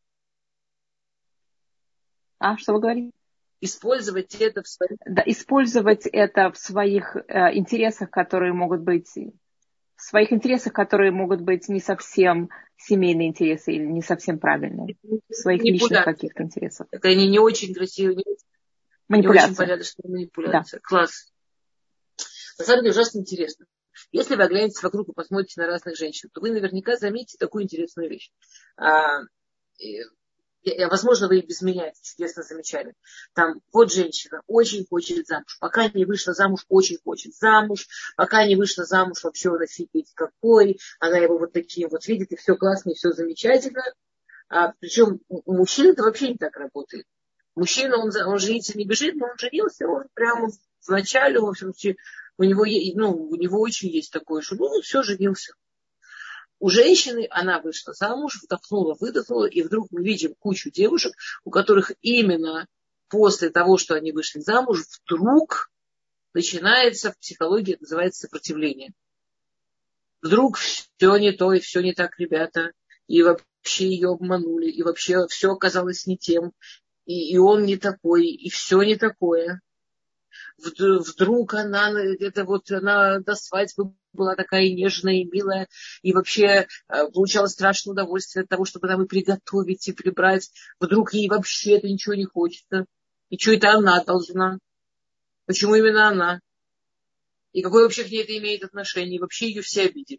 [SPEAKER 2] А, что вы говорите?
[SPEAKER 1] Использовать это в своих.
[SPEAKER 2] Да, использовать это в своих э, интересах, которые могут быть в своих интересах, которые могут быть не совсем семейные интересы или не совсем правильные. В своих личных каких-то интересах.
[SPEAKER 1] Это они не очень красивые, не, не очень порядочная манипуляция. Да. Класс. На самом деле ужасно интересно. Если вы оглянетесь вокруг и посмотрите на разных женщин, то вы наверняка заметите такую интересную вещь. А, и, возможно, вы и без меня это чудесно замечали. Там вот женщина очень хочет замуж. Пока не вышла замуж, очень хочет замуж. Пока не вышла замуж, вообще он офигеть какой. Она его вот таким вот видит, и все классно, и все замечательно. А, причем у мужчин это вообще не так работает. Мужчина, он, он жениться не бежит, но он женился, он прямо в начале, в общем, у него, ну, у него очень есть такое, что ну, все, женился. У женщины она вышла замуж, вдохнула, выдохнула, и вдруг мы видим кучу девушек, у которых именно после того, что они вышли замуж, вдруг начинается в психологии, это называется сопротивление. Вдруг все не то, и все не так, ребята, и вообще ее обманули, и вообще все оказалось не тем, и, и он не такой, и все не такое. Вдруг она, это вот она до свадьбы была такая нежная и милая, и вообще получала страшное удовольствие от того, чтобы нам и приготовить, и прибрать. Вдруг ей вообще это ничего не хочется. И что это она должна? Почему именно она? И какое вообще к ней это имеет отношение? И вообще ее все обидели.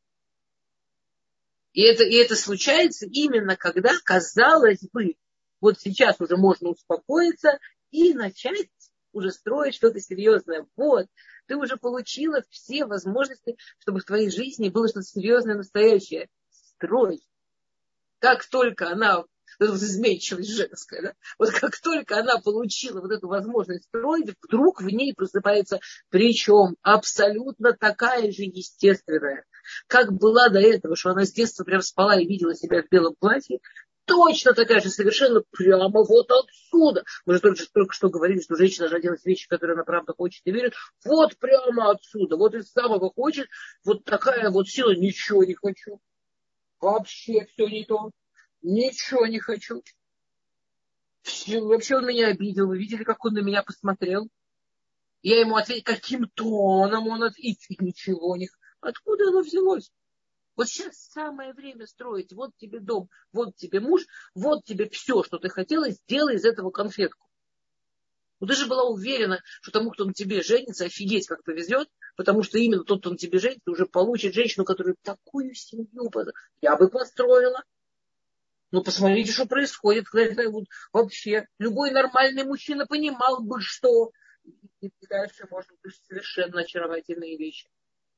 [SPEAKER 1] И это, и это случается именно когда, казалось бы, вот сейчас уже можно успокоиться и начать уже строить что-то серьезное. Вот, ты уже получила все возможности, чтобы в твоей жизни было что-то серьезное, настоящее. Строй. Как только она, это вот изменчивость женская, да? Вот как только она получила вот эту возможность строить, вдруг в ней просыпается, причем абсолютно такая же естественная, как была до этого, что она с детства прям спала и видела себя в белом платье, точно такая же, совершенно прямо вот отсюда. Мы же только, только что говорили, что женщина же делает вещи, которые она правда хочет и верит. Вот прямо отсюда, вот из самого хочет, вот такая вот сила, ничего не хочу. Вообще все не то. Ничего не хочу. Все, вообще он меня обидел. Вы видели, как он на меня посмотрел? Я ему ответил, каким тоном он ответил. И ничего не хочу. Откуда оно взялось? Вот сейчас самое время строить. Вот тебе дом, вот тебе муж, вот тебе все, что ты хотела, сделай из этого конфетку. Ну, ты же была уверена, что тому, кто на тебе женится, офигеть как повезет, потому что именно тот, кто на тебе женится, уже получит женщину, которая такую семью я бы построила. Ну, посмотрите, что происходит. Вот, вообще, любой нормальный мужчина понимал бы, что... И дальше можно быть совершенно очаровательные вещи.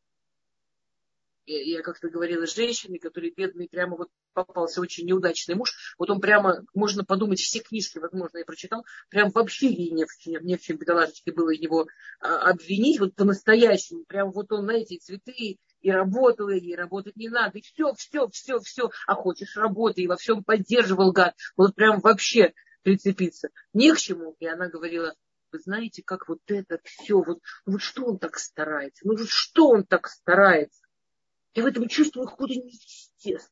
[SPEAKER 1] Я как-то говорила с женщиной, который бедный, прямо вот попался очень неудачный муж. Вот он прямо, можно подумать, все книжки, возможно, я прочитал, прям вообще ей не в чем, не в чем бедолагочке было его а, обвинить, вот по-настоящему. Прям вот он на эти цветы и работал, и работать не надо, и все, все, все, все. А хочешь работы, и во всем поддерживал гад. Вот прям вообще прицепиться. Не к чему. И она говорила, вы знаете, как вот это все, вот, вот что он так старается, ну вот что он так старается. Я в этом чувствую какую-то неестественность.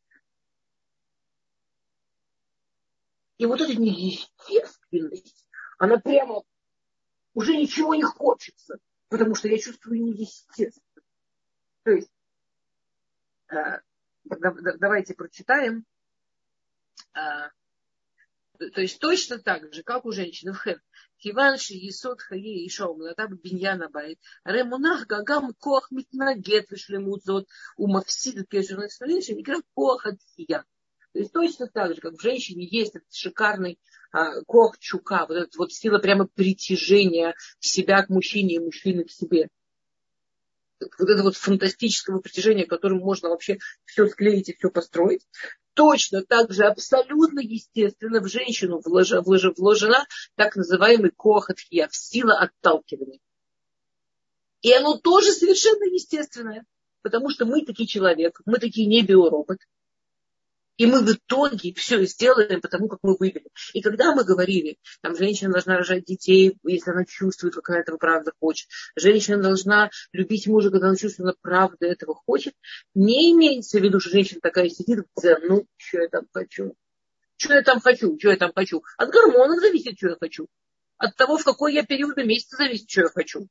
[SPEAKER 1] И вот эта неестественность, она прямо уже ничего не хочется, потому что я чувствую неестественность. То есть, э, давайте прочитаем. Э, то есть точно так же, как у женщины в Хем. Киванши, Есот, Хае, Иша, Умлата, Биньяна, Байт. Ремунах, Гагам, Коах, Митнагет, Вишлемудзот, Умавсид, Кешерный Снолешин, игра Коах, Атхия. То есть точно так же, как в женщине есть этот шикарный а, Коах Чука, вот эта вот сила прямо притяжения себя к мужчине и мужчины к себе. Вот это вот фантастического притяжения, которым можно вообще все склеить и все построить. Точно так же абсолютно естественно в женщину вложена, вложена так называемый коах атхия, сила отталкивания. И оно тоже совершенно естественное. потому что мы такие человек, мы такие не биоробот. И мы в итоге все сделаем потому, как мы выберем. И когда мы говорили, там, женщина должна рожать детей, если она чувствует, как она этого правда хочет. Женщина должна любить мужа, когда она чувствует, что она правда этого хочет. Не имеется в виду, что женщина такая сидит, ну, что я там хочу? Что я там хочу? Что я там хочу? От гормонов зависит, что я хочу. От того, в какой я период месяца зависит, что я хочу.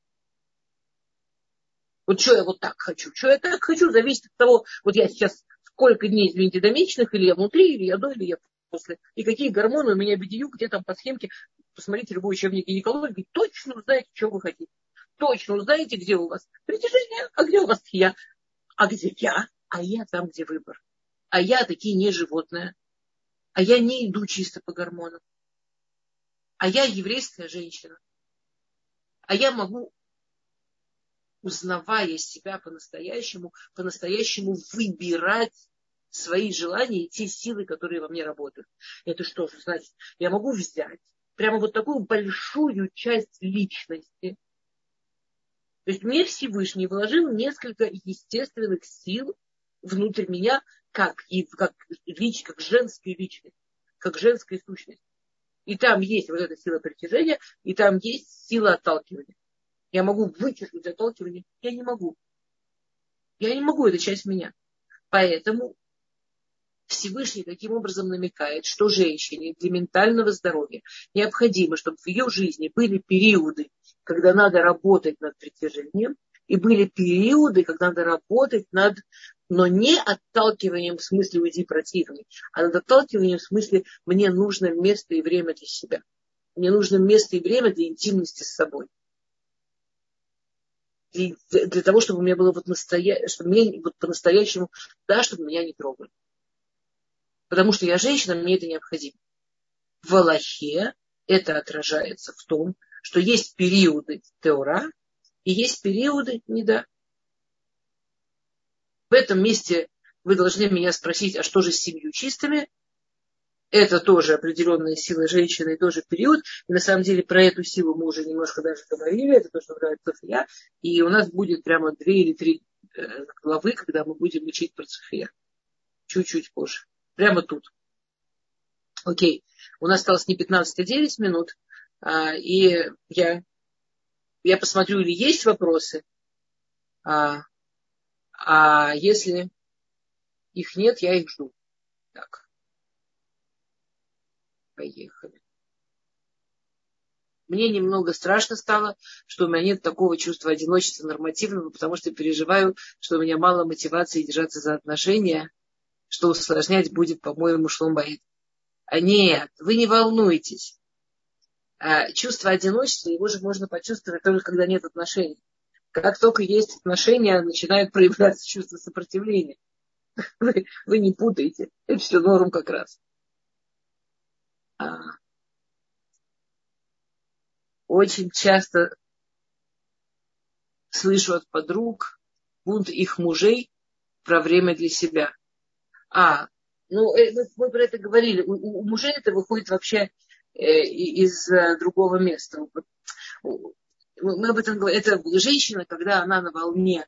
[SPEAKER 1] Вот что я вот так хочу. Что я так хочу, зависит от того, вот я сейчас сколько дней, извините, до месячных, или я внутри, или я до, или я после. И какие гормоны у меня бедию, где там по схемке. Посмотрите любой учебник гинекологии, точно узнаете, что вы хотите. Точно узнаете, где у вас притяжение, а где у вас я. А где я? А я там, где выбор. А я такие не животное. А я не иду чисто по гормонам. А я еврейская женщина. А я могу, узнавая себя по-настоящему, по-настоящему выбирать свои желания и те силы, которые во мне работают. Это что же значит? Я могу взять прямо вот такую большую часть личности. То есть мне Всевышний вложил несколько естественных сил внутрь меня, как, и, как, лич, как женская личность, как женская сущность. И там есть вот эта сила притяжения, и там есть сила отталкивания. Я могу вычеркнуть отталкивание. Я не могу. Я не могу, это часть меня. Поэтому Всевышний таким образом намекает, что женщине для ментального здоровья необходимо, чтобы в ее жизни были периоды, когда надо работать над притяжением, и были периоды, когда надо работать над, но не отталкиванием в смысле уйди противный, а над отталкиванием в смысле мне нужно место и время для себя. Мне нужно место и время для интимности с собой. И для того, чтобы у меня было вот настоящее, чтобы мне вот по-настоящему, да, чтобы меня не трогали. Потому что я женщина, мне это необходимо. В Алахе это отражается в том, что есть периоды теора и есть периоды неда. В этом месте вы должны меня спросить, а что же с семью чистыми? Это тоже определенная сила женщины и тоже период. И на самом деле про эту силу мы уже немножко даже говорили. Это то, что говорит София. И у нас будет прямо две или три главы, когда мы будем учить про София. Чуть-чуть позже. Прямо тут. Окей. У нас осталось не пятнадцать, а девять минут. И я, я посмотрю, или есть вопросы. А, а если их нет, я их жду. Так. Поехали. Мне немного страшно стало, что у меня нет такого чувства одиночества нормативного, потому что переживаю, что у меня мало мотивации держаться за отношения, что усложнять будет, по-моему, шломбаид. А нет, вы не волнуйтесь. А чувство одиночества, его же можно почувствовать только когда нет отношений. Как только есть отношения, начинают проявляться чувство сопротивления. Вы, вы не путаете. Это все норм как раз. А, очень часто слышу от подруг бунт их мужей про время для себя. А, ну, мы про это говорили. У, у мужей это выходит вообще э, из э, другого места. Мы об этом говорим. Это женщина, когда она на волне,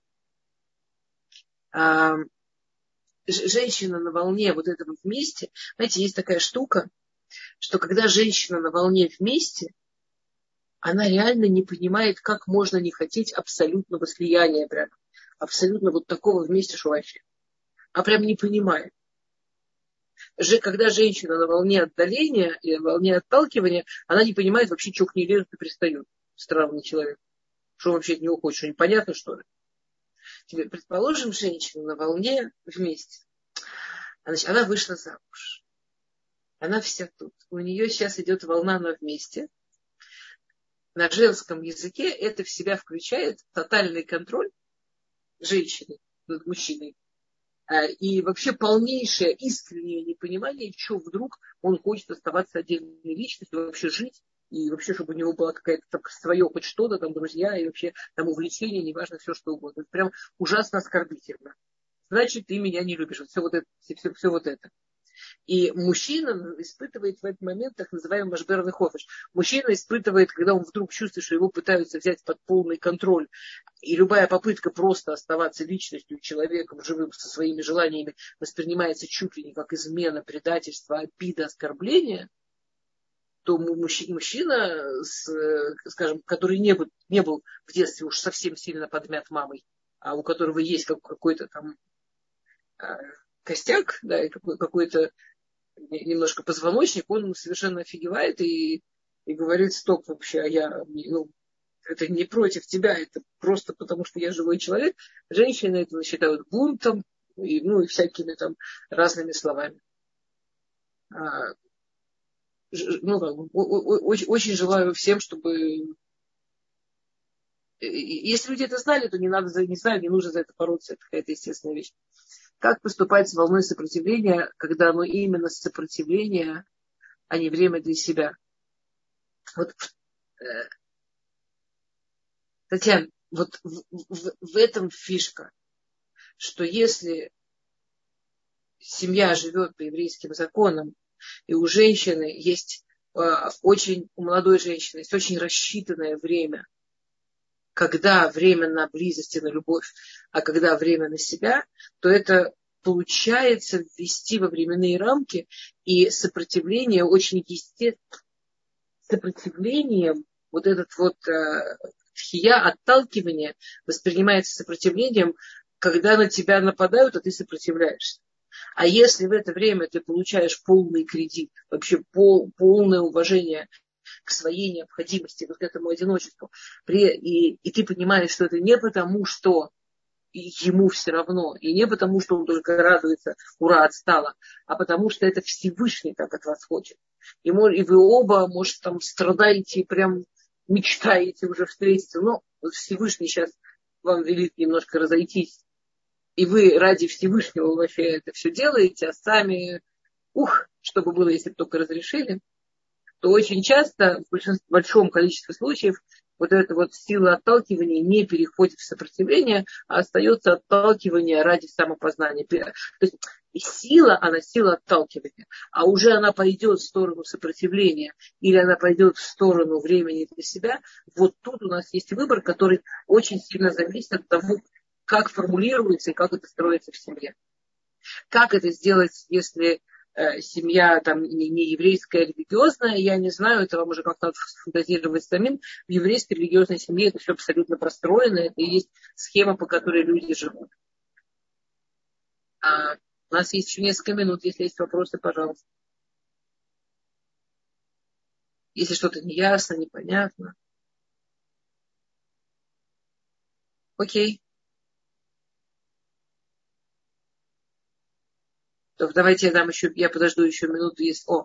[SPEAKER 1] э, женщина на волне вот этого вместе. Знаете, есть такая штука, что когда женщина на волне вместе, она реально не понимает, как можно не хотеть абсолютного слияния прям. Абсолютно вот такого вместе, что вообще. А прям не понимает. Когда женщина на волне отдаления и волне отталкивания, она не понимает вообще, что к ней лезут и пристают. Странный человек. Что он вообще от него хочет? Что непонятно, что ли? Теперь, предположим, женщина на волне вместе. Значит, она вышла замуж. Она вся тут. У нее сейчас идет волна на вместе. На женском языке это в себя включает тотальный контроль женщины над мужчиной. И вообще полнейшее искреннее непонимание, что вдруг он хочет оставаться отдельной личностью, вообще жить, и вообще, чтобы у него было какое-то свое хоть что-то, там, друзья, и вообще там увлечение, неважно, все что угодно. Это прям ужасно оскорбительно. Значит, ты меня не любишь. Вот все вот это. Все, все, все вот это. И мужчина испытывает в этот момент так называемый машберный хофиш. Мужчина испытывает, когда он вдруг чувствует, что его пытаются взять под полный контроль. И любая попытка просто оставаться личностью, человеком, живым, со своими желаниями, воспринимается чуть ли не как измена, предательство, обида, оскорбление, то мужчина, мужчина с, скажем, который не был, не был в детстве уж совсем сильно подмят мамой, а у которого есть какой-то там костяк, да, и какой-то немножко позвоночник, он совершенно офигевает и, и говорит: стоп, вообще, а я, ну, это не против тебя, это просто потому, что я живой человек. Женщины это считают бунтом, и, ну, и всякими там разными словами. А, ну, как бы, очень, очень желаю всем, чтобы... Если люди это знали, то не надо, не знаю, не нужно за это бороться, это какая-то естественная вещь. Как поступать с волной сопротивления, когда оно именно сопротивление, а не время для себя? Вот, э, Татьяна, вот в, в, в этом фишка, что если семья живет по еврейским законам, и у женщины есть э, очень, у молодой женщины есть очень рассчитанное время, когда время на близость и на любовь, а когда время на себя, то это получается ввести во временные рамки, и сопротивление очень естественно. Сопротивлением, вот этот вот э, тхия, отталкивание, воспринимается сопротивлением, когда на тебя нападают, а ты сопротивляешься. А если в это время ты получаешь полный кредит, вообще пол, полное уважение к своей необходимости, вот к этому одиночеству, при, и, и ты понимаешь, что это не потому, что ему все равно, и не потому, что он только радуется, ура, отстала, а потому что это Всевышний так от вас хочет. И, и вы оба, может, там страдаете, прям мечтаете уже встретиться, но Всевышний сейчас вам велит немножко разойтись, и вы ради Всевышнего вообще это все делаете, а сами, ух, что бы было, если бы только разрешили, то очень часто, в, большинстве, в большом количестве случаев, вот эта вот сила отталкивания не переходит в сопротивление, а остается отталкивание ради самопознания. То есть сила, она сила отталкивания, а уже она пойдет в сторону сопротивления или она пойдет в сторону времени для себя. Вот тут у нас есть выбор, который очень сильно зависит от того, как формулируется и как это строится в семье. Как это сделать, если семья там не, не еврейская, а религиозная, я не знаю, это вам уже как-то надо фантазировать самим. В еврейской религиозной семье это все абсолютно простроено, это и есть схема, по которой люди живут. А у нас есть еще несколько минут, если есть вопросы, пожалуйста. Если что-то неясно, непонятно. Окей. То давайте я дам еще, я подожду еще минуту, если... О,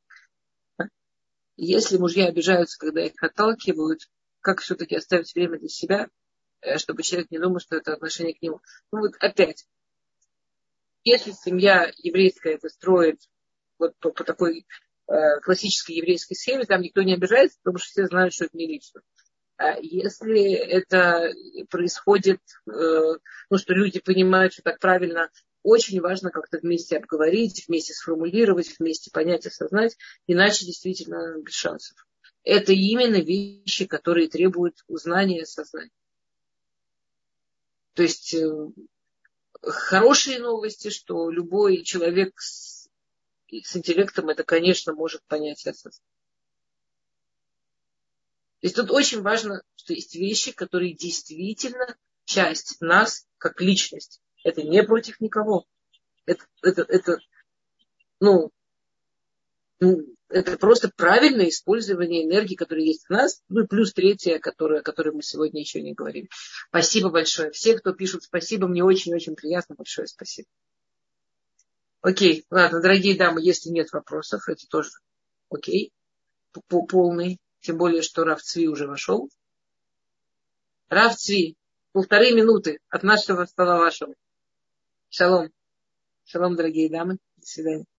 [SPEAKER 1] если мужья обижаются, когда их отталкивают, как все-таки оставить время для себя, чтобы человек не думал, что это отношение к нему. Ну вот опять, если семья еврейская это строит вот по, по такой э, классической еврейской схеме, там никто не обижается, потому что все знают, что это не лично. А если это происходит, э, ну что люди понимают, что так правильно, очень важно как-то вместе обговорить, вместе сформулировать, вместе понять, осознать, иначе действительно без шансов. Это именно вещи, которые требуют узнания и осознания. То есть э, хорошие новости, что любой человек с, с интеллектом это, конечно, может понять и осознать. То есть тут очень важно, что есть вещи, которые действительно часть нас как личность. Это не против никого. Это, это, это, ну, это просто правильное использование энергии, которая есть в нас, ну и плюс третья, которая, о которой мы сегодня еще не говорили. Спасибо большое. Все, кто пишут спасибо, мне очень-очень приятно. Большое спасибо. Окей, ладно, дорогие дамы, если нет вопросов, это тоже окей, полный. Тем более, что Рав Цви уже вошел. Рав Цви, полторы минуты от нашего стола вашего. Шалом. Шалом, дорогие дамы. До свидания.